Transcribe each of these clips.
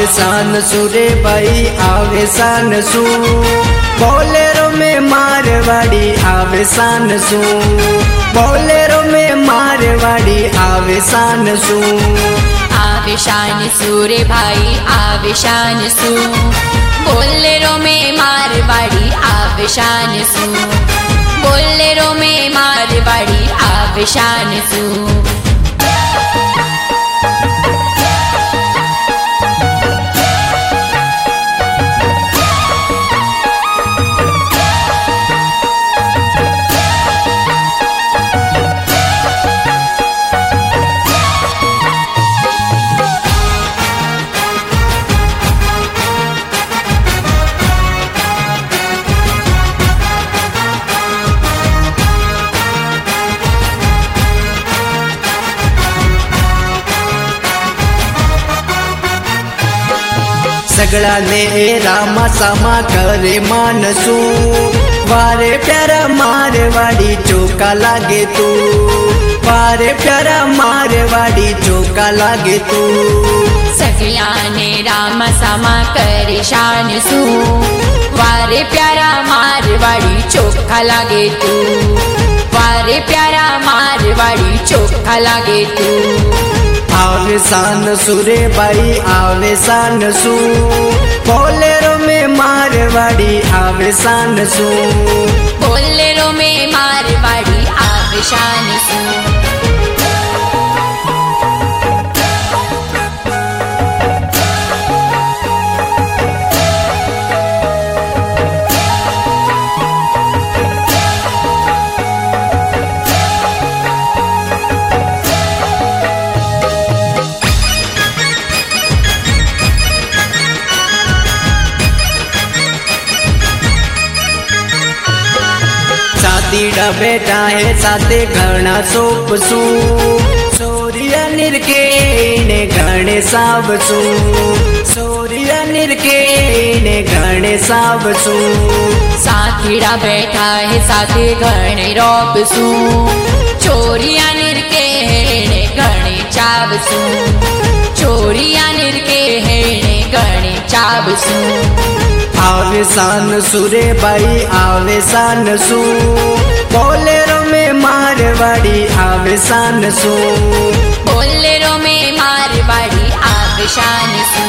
शान सुरे भाई आवे शान सू, बोलेरो में मारवाड़ी आवे शान सू, बोलेरो में मारवाड़ी आवे शान सू। आवे शान सूरे भाई आवे शान सू, बोलेरो में मारवाड़ी आवे शान सू, बोलेरो में मारवाड़ी आवे शान सू। सगळा ने रामा सामा करे मानसू, वारे प्यारा मारवाड़ी चौका लागे तू, वारे प्यारा मारवाड़ी चौका लागे तू। सगळ्याने राम सामा करे शान सू, वारे प्यारा मारवाड़ी चोखा लागे तू, वारे प्यारा मारवाड़ी चोखा लागे तू। आवे शान सुरे भाई आवे शान सू, बोलेरो में मारवाड़ी आवे शान सू, बोलेरो में मारवाड़ी आवे शान सू। सातीड़ा बेटा है साथे घना सोप सू, सोरिया निरके ने घने साब सू, सोरिया निरके ने घने साब सू। साथीड़ा बैठा है साथे घणे रोप सू, चोरिया निरके ने घणे चाव सू, चोरिया निरके ने घणे चाव सू। आवे शान सुरे भाई आवे शान सू, बोलेरो में मारवाड़ी आवे शान सू, बोलेरो में मारवाड़ी आवे शान सू।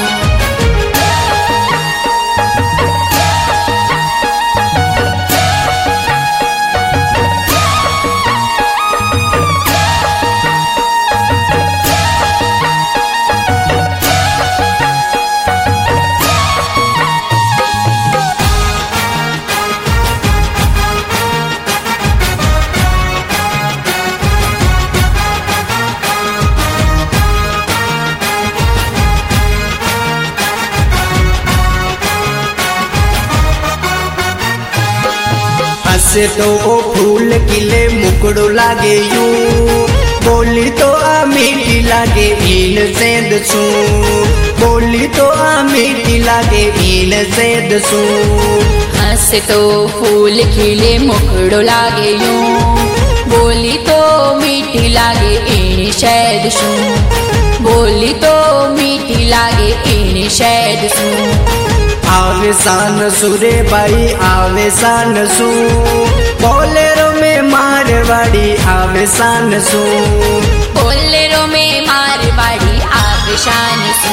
हसे तो ओ फूल किले मुकड़ो लागे यू, बोली तो आ मीठी लागे इन सेंद सू, बोली तो आ मीठी लागे इन सेंद सू। हंसे तो फूल खिले मुखड़ो लागे यूं, बोली तो मीठी लागे इन शैद सू, बोली तो मीठी लागे इन शैद सू। आवे शान सुरे भाई आवे शान सू, बोलेरो में मारवाड़ी आवे शान सू, बोलेरो में मारवाड़ी आवे शान सू।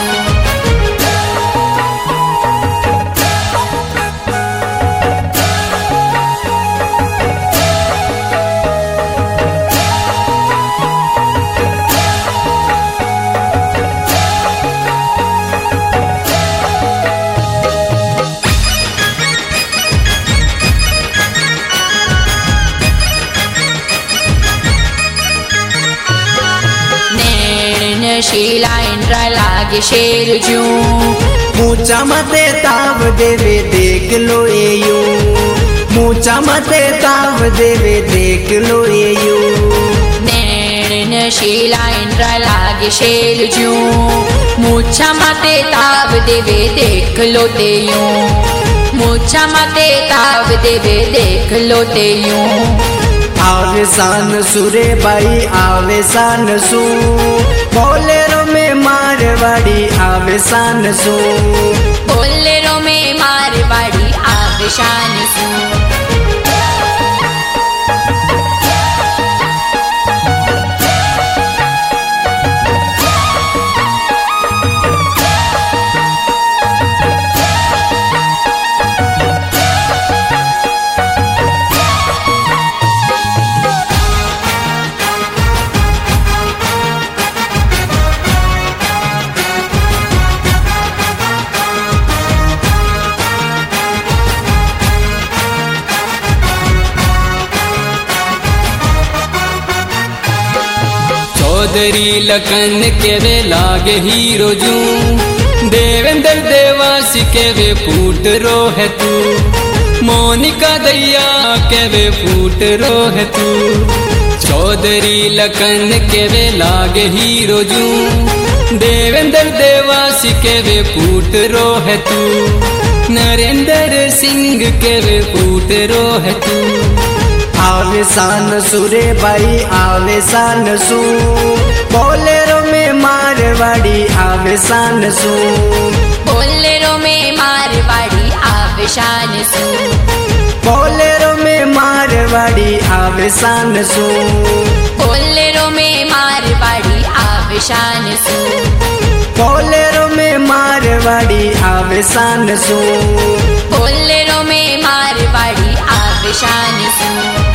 शीला इंद्रा लागे शेर जू, मूचा मते ताव देवे देख लो ये यू, मूचा मते ताव देवे देख लो ये यू। नैन शीला इंद्रा लागे शेर जू, मूछा मते ताव देवे देख लो ते यूं, मूछा मते ताव देवे देख लो ते यूं। आवे शान सुरे भाई आवे शान सू, बोलेरो में मार मारवाड़ी आवे शान सू बोलेरो में मारवाड़ी आवे शान सू चौधरी लखन के वे लागे हीरो जू देवेंद्र देवासी के वे फूट रो है तू मोनिका दैया के वे फूट रो है तू चौधरी लखन के वे लागे हीरो जू देवेंद्र देवासी के वे फूट रो है तू नरेंद्र सिंह के वे फूट रो है तू आवे शान सुरे भाई आवे शान सू बोलेरो में मारवाड़ी आवे शान सू बोलेरो में मारवाड़ी आवे शान सू बोलेरो में मारवाड़ी आवे शान सू बोलेरो में मारवाड़ी आवे शान सू बोलेरो में मारवाड़ी आवे शान सू बोलेरो में मारवाड़ी आवे शान सू